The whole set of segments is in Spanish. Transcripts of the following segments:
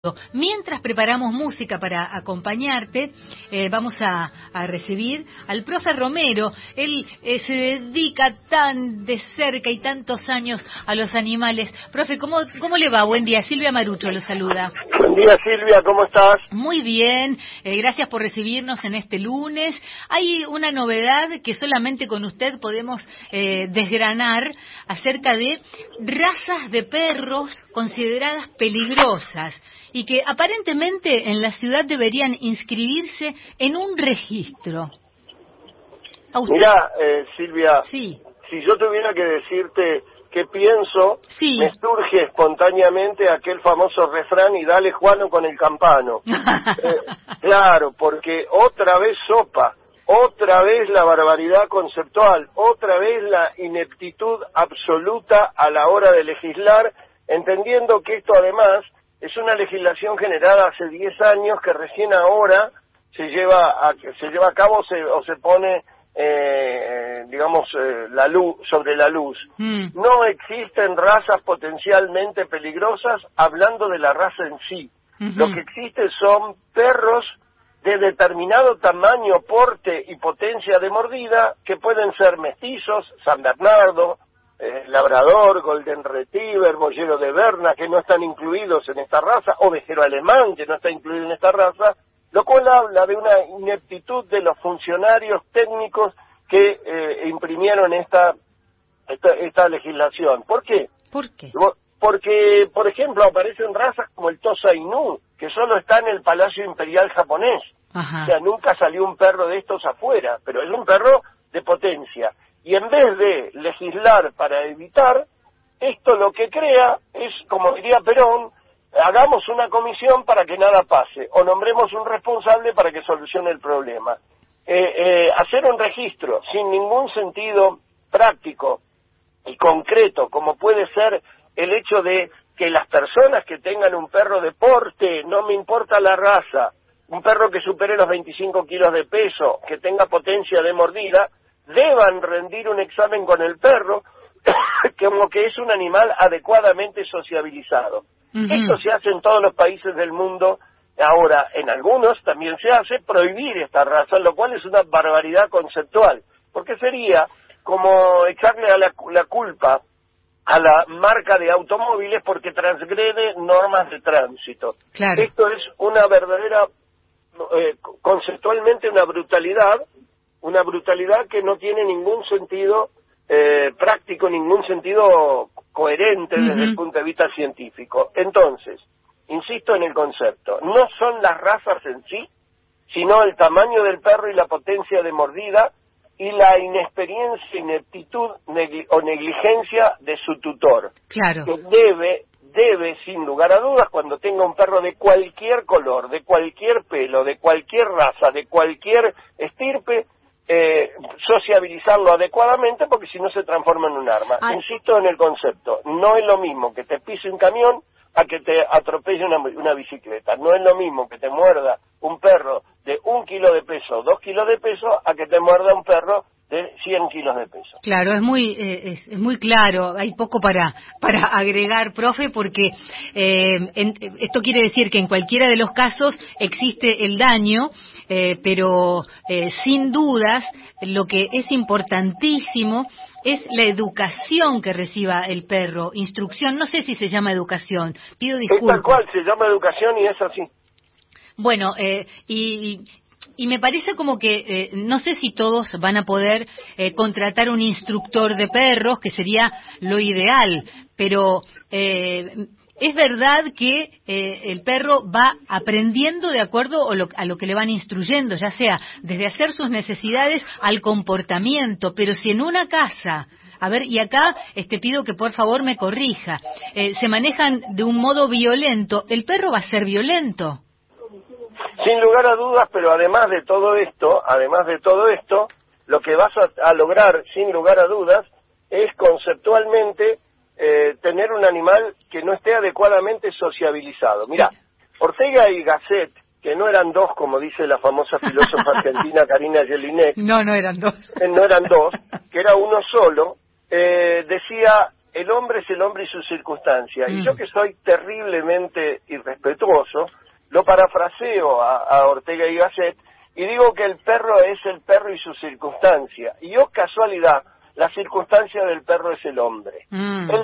Mientras preparamos música para acompañarte, vamos a recibir al profe Romero. Él se dedica tan de cerca y tantos años a los animales. Profe, ¿cómo le va? Buen día. Silvia Marucho lo saluda. Buen día, Silvia, ¿cómo estás? Muy bien, gracias por recibirnos en este lunes. Hay una novedad que solamente con usted podemos desgranar acerca de razas de perros consideradas peligrosas y que aparentemente en la ciudad deberían inscribirse en un registro. Mirá, Silvia, sí. Si yo tuviera que decirte qué pienso, sí. Me surge espontáneamente aquel famoso refrán, y dale Juano con el campano. Claro, porque otra vez sopa, otra vez la barbaridad conceptual, otra vez la ineptitud absoluta a la hora de legislar, entendiendo que esto además es una legislación generada hace 10 años que recién ahora se lleva a cabo o se pone, la luz sobre la luz. No existen razas potencialmente peligrosas hablando de la raza en sí. Lo que existe son perros de determinado tamaño, porte y potencia de mordida que pueden ser mestizos, San Bernardo, labrador, golden retriever, boyero de Berna, que no están incluidos en esta raza, ovejero alemán, que no está incluido en esta raza, lo cual habla de una ineptitud de los funcionarios técnicos que imprimieron esta legislación. ¿Por qué? ¿Por qué? Porque, por ejemplo, aparecen razas como el Tosa Inu, que solo está en el Palacio Imperial japonés. Ajá. O sea, nunca salió un perro de estos afuera, pero es un perro de potencia. Y en vez de legislar para evitar, esto lo que crea es, como diría Perón, hagamos una comisión para que nada pase, o nombremos un responsable para que solucione el problema. Hacer un registro sin ningún sentido práctico y concreto, como puede ser el hecho de que las personas que tengan un perro de porte, no me importa la raza, un perro que supere los 25 kilos de peso, que tenga potencia de mordida, deban rendir un examen con el perro como que es un animal adecuadamente sociabilizado. Esto se hace en todos los países del mundo. Ahora, en algunos también se hace prohibir esta raza, lo cual es una barbaridad conceptual, porque sería como echarle a la culpa a la marca de automóviles porque transgrede normas de tránsito. Claro. Esto es una verdadera, conceptualmente una brutalidad que no tiene ningún sentido práctico, ningún sentido coherente desde el punto de vista científico. Entonces, insisto en el concepto, no son las razas en sí, sino el tamaño del perro y la potencia de mordida y la inexperiencia, ineptitud o negligencia de su tutor. Claro. Que debe, sin lugar a dudas, cuando tenga un perro de cualquier color, de cualquier pelo, de cualquier raza, de cualquier estirpe, sociabilizarlo adecuadamente, porque si no se transforma en un arma. Insisto en el concepto, no es lo mismo que te pise un camión a que te atropelle una bicicleta. No es lo mismo que te muerda un perro de 1 kilo de peso, 2 kilos de peso, a que te muerda un perro de 100 kilos de peso. Claro, es muy claro, hay poco para agregar, profe, porque esto quiere decir que en cualquiera de los casos existe el daño, pero sin dudas lo que es importantísimo es la educación que reciba el perro, instrucción, no sé si se llama educación, pido disculpas. Es tal cual, se llama educación y es así. Bueno, y me parece como que, no sé si todos van a poder contratar un instructor de perros, que sería lo ideal, pero es verdad que el perro va aprendiendo de acuerdo a lo que le van instruyendo, ya sea desde hacer sus necesidades al comportamiento, pero si en una casa, a ver, y acá pido que por favor me corrija, se manejan de un modo violento, el perro va a ser violento. Sin lugar a dudas, pero además de todo esto, lo que vas a lograr, sin lugar a dudas, es conceptualmente tener un animal que no esté adecuadamente sociabilizado. Mirá, Ortega y Gasset, que no eran dos, como dice la famosa filósofa argentina Karina Jelinek. No eran dos. No eran dos, que era uno solo, decía, el hombre es el hombre y su circunstancia. Y yo Mm. que soy terriblemente irrespetuoso, lo parafraseo a Ortega y Gasset y digo que el perro es el perro y su circunstancia. Y oh casualidad, la circunstancia del perro es el hombre. El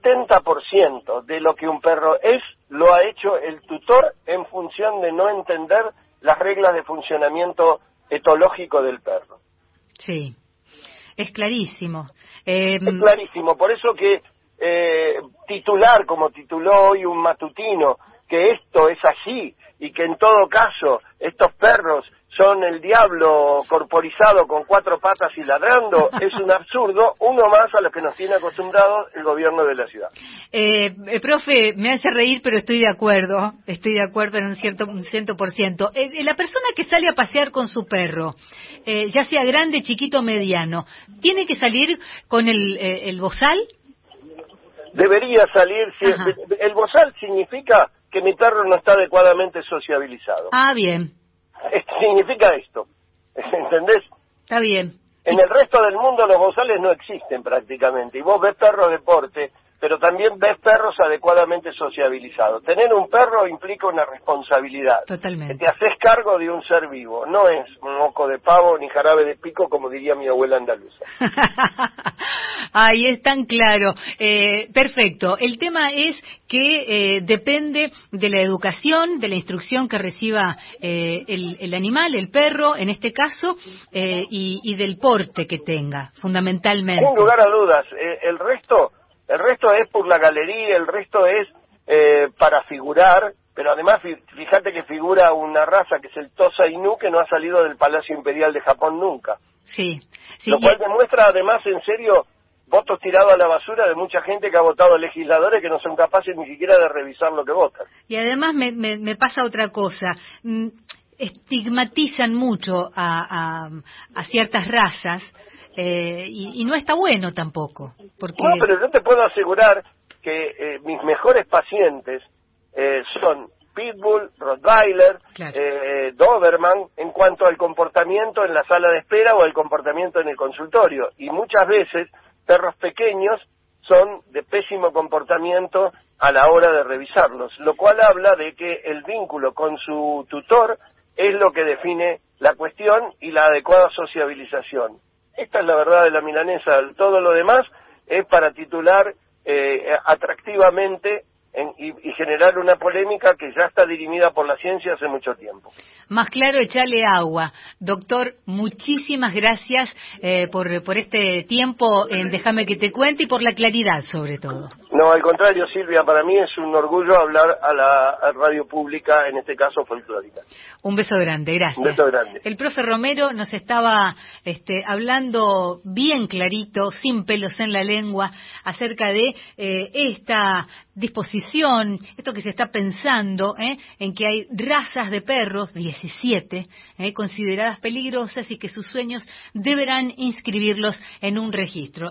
70% de lo que un perro es, lo ha hecho el tutor en función de no entender las reglas de funcionamiento etológico del perro. Sí, es clarísimo. Es clarísimo, por eso que titular, como tituló hoy un matutino, que esto es así y que en todo caso estos perros son el diablo corporizado con 4 patas y ladrando, es un absurdo, uno más a lo que nos tiene acostumbrados el gobierno de la ciudad. Profe, me hace reír, pero estoy de acuerdo en un 100%. La persona que sale a pasear con su perro, ya sea grande, chiquito o mediano, ¿tiene que salir con el bozal? Debería salir, Ajá. el bozal significa que mi perro no está adecuadamente sociabilizado. Ah, bien, Significa esto, ¿entendés? está bien. En el resto del mundo los bozales no existen prácticamente, y vos ves perros de porte, pero también ves perros adecuadamente sociabilizados. Tener un perro implica una responsabilidad. Totalmente. Que te haces cargo de un ser vivo, no es moco de pavo ni jarabe de pico, como diría mi abuela andaluza. Ahí es tan claro. Perfecto. El tema es que depende de la educación, de la instrucción que reciba el animal, el perro, en este caso, y del porte que tenga, fundamentalmente. Sin lugar a dudas. El resto es por la galería, el resto es para figurar, pero además fíjate que figura una raza que es el Tosa Inu, que no ha salido del Palacio Imperial de Japón nunca. Sí. Lo cual demuestra además, en serio, votos tirados a la basura de mucha gente que ha votado legisladores que no son capaces ni siquiera de revisar lo que votan. Y además me pasa otra cosa. Estigmatizan mucho a ciertas razas y no está bueno tampoco. Porque... No, pero yo te puedo asegurar que mis mejores pacientes son Pitbull, Rottweiler, claro. Doberman, en cuanto al comportamiento en la sala de espera o al comportamiento en el consultorio. Y muchas veces perros pequeños son de pésimo comportamiento a la hora de revisarlos, lo cual habla de que el vínculo con su tutor es lo que define la cuestión y la adecuada sociabilización. Esta es la verdad de la milanesa. Todo lo demás es para titular atractivamente y generar una polémica que ya está dirimida por la ciencia hace mucho tiempo. Más claro, echarle agua. Doctor, muchísimas gracias por este tiempo en Déjame que te cuente y por la claridad, sobre todo. No, al contrario, Silvia, para mí es un orgullo hablar a la radio pública, en este caso folclórica. Un beso grande, gracias. Un beso grande. El profe Romero nos estaba hablando bien clarito, sin pelos en la lengua, acerca de esta disposición, esto que se está pensando, en que hay razas de perros, 17, consideradas peligrosas y que sus dueños deberán inscribirlos en un registro.